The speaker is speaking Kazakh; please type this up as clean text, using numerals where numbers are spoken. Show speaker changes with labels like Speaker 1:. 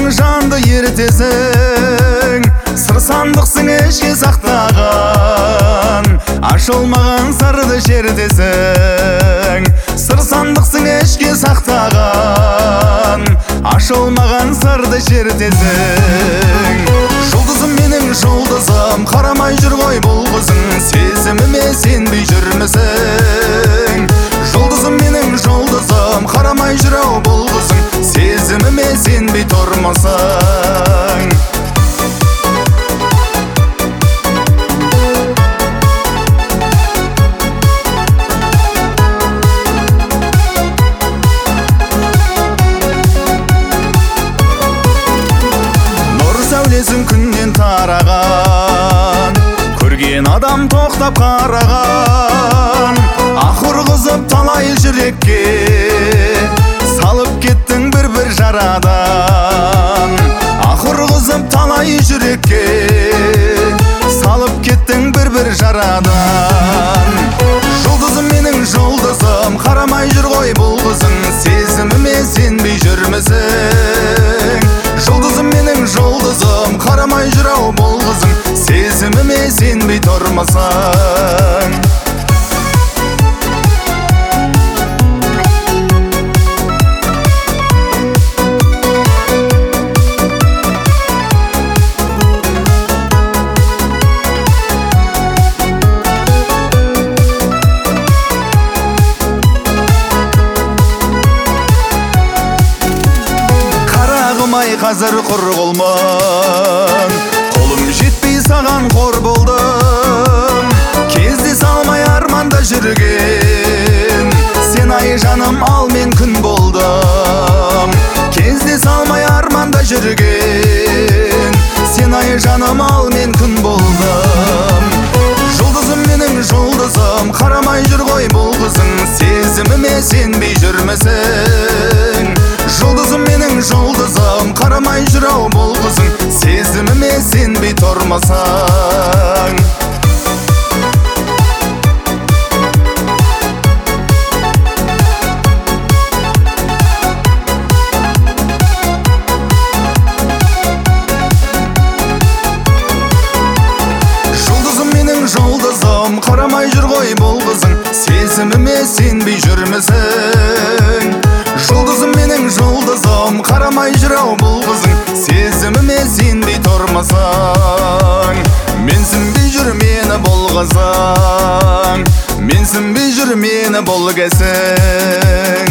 Speaker 1: жанды ертесің, сыр сандықсың ішке сақтаған, ашылмаған сырды шертесің. Сыр сандықсың ішке сақтаған, ашылмаған сырды шертесің. Жұлдызым менің жұлдызым, қарамай жүр ғой бұл қызың, сезіміме сенбей жүрмісің? Жұлдызым менің жұлдызым, қарамай жүр ау бұл қызың, сезіміме сенбей тұрмысың? Сәулесін күннен тараған, көрген адам тоқтап қараған. Ақыр қызып талай жүрекке, салып кеттің бір-бір жарадан. Ақыр қызып талай жүрекке, салып кеттің бір-бір жарадан. Жұлдызым менің жұлдызым, қарамай жүр ғой бұл қызың, сезіміме сенбей жүрмісің? Жұлдызым менің жұлдызым, қарамай жүр ау бұл қызың, сезіміме сенбей тұрмысың? Қазір құр қолмын, қолым жетпей саған қор болдым. Кезде салмай арманда жүрген, сен ай жаным ал мен күн болдым. Кезде салмай арманда жүрген, сен ай жаным ал мен күн болдым. Жұлдызым менің жұлдызым, қарамай жүр ғой бұл қызың, сезіміме сенбей жүрмісің? Жұлдызым менің жұлдызым, қарамай жүр ау бұл қызың, сезіміме сенбей тұрмысың? Жұлдызым менің жұлдызым, қарамай жүр ғой бұл қызың, сезіміме сенбей жүрмісің? Жұлдызым менің жұлдызым, қарамай жүр ау бұл қызың, сезіміме сенбей тұрмысың? Менсінбей жүр мені бұл қызың, менсінбей жүр мені бұл кесің?